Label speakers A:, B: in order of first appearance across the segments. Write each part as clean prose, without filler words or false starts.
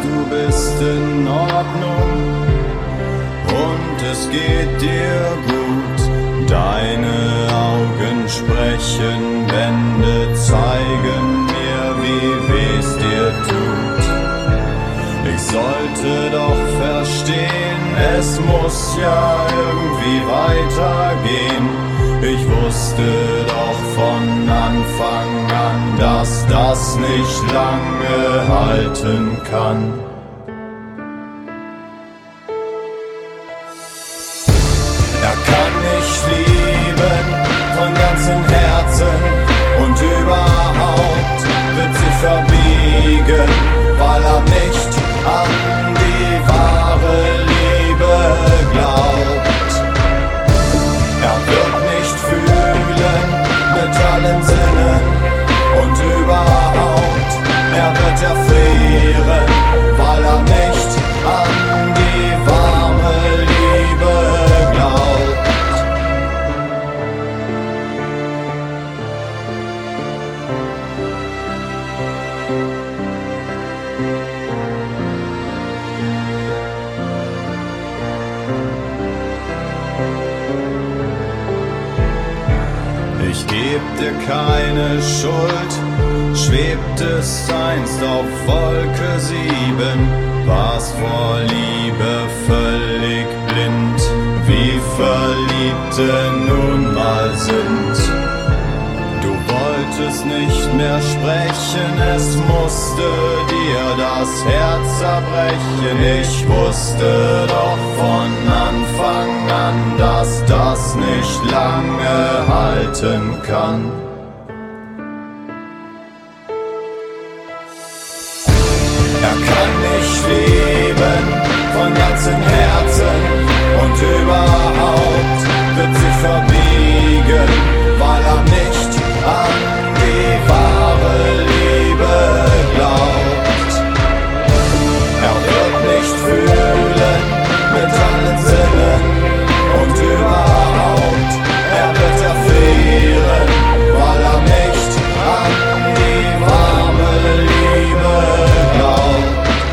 A: du bist in Ordnung und es geht dir gut. Deine Augen sprechen, Wände zeigen mir, wie weh's dir tut. Ich sollte doch verstehen, es muss ja irgendwie weitergehen. Ich wusste doch von Anfang an, dass das nicht lange halten kann. Er kann mich lieben von ganzem Herzen und überhaupt wird sie verbiegen, weil er nicht an die wahre Liebe glaubt. Er wird nicht fühlen mit allen Sinnen und überhaupt, er wird erfrieren, weil er nicht an die warme Liebe glaubt. Ich geb dir keine Schuld, schwebt es einst auf Wolke 7, war's vor Liebe völlig blind, wie Verliebte nun mal sind. Du wolltest nicht mehr sprechen, es musste dir das Herz zerbrechen. Ich wusste doch von Anfang an, dass das nicht lange halten kann. Er kann mich lieben von ganzem Herzen und überhaupt wird sie verbiegen, weil er nicht an die wahre Liebe glaubt. Er wird nicht fühlen mit allen Sinnen und überhaupt, er wird erfrieren, weil er nicht an die warme Liebe glaubt.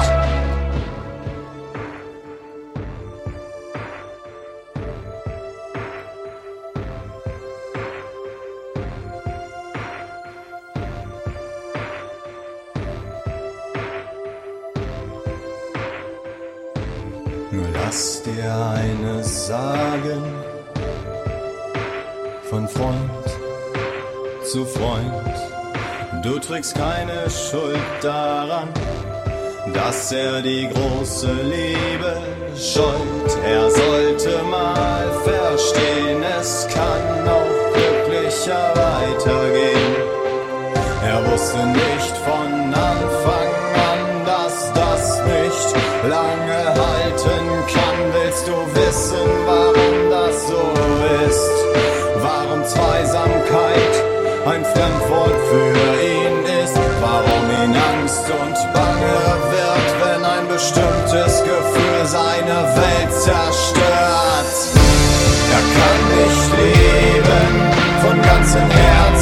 A: Nur lass dir eines sagen, von Freund zu Freund. Du trägst keine Schuld daran, dass er die große Liebe scheut. Er sollte mal verstehen, es kann auch glücklicher weitergehen. Er wusste nicht von Anfang an, dass das nicht lange halten kann. Willst du wissen, warum das so ist? Warum Zweisamkeit ein Fremdwort für ihn ist? Warum ihn Angst und Bange wird, wenn ein bestimmtes Gefühl seine Welt zerstört? Er kann nicht leben von ganzem Herzen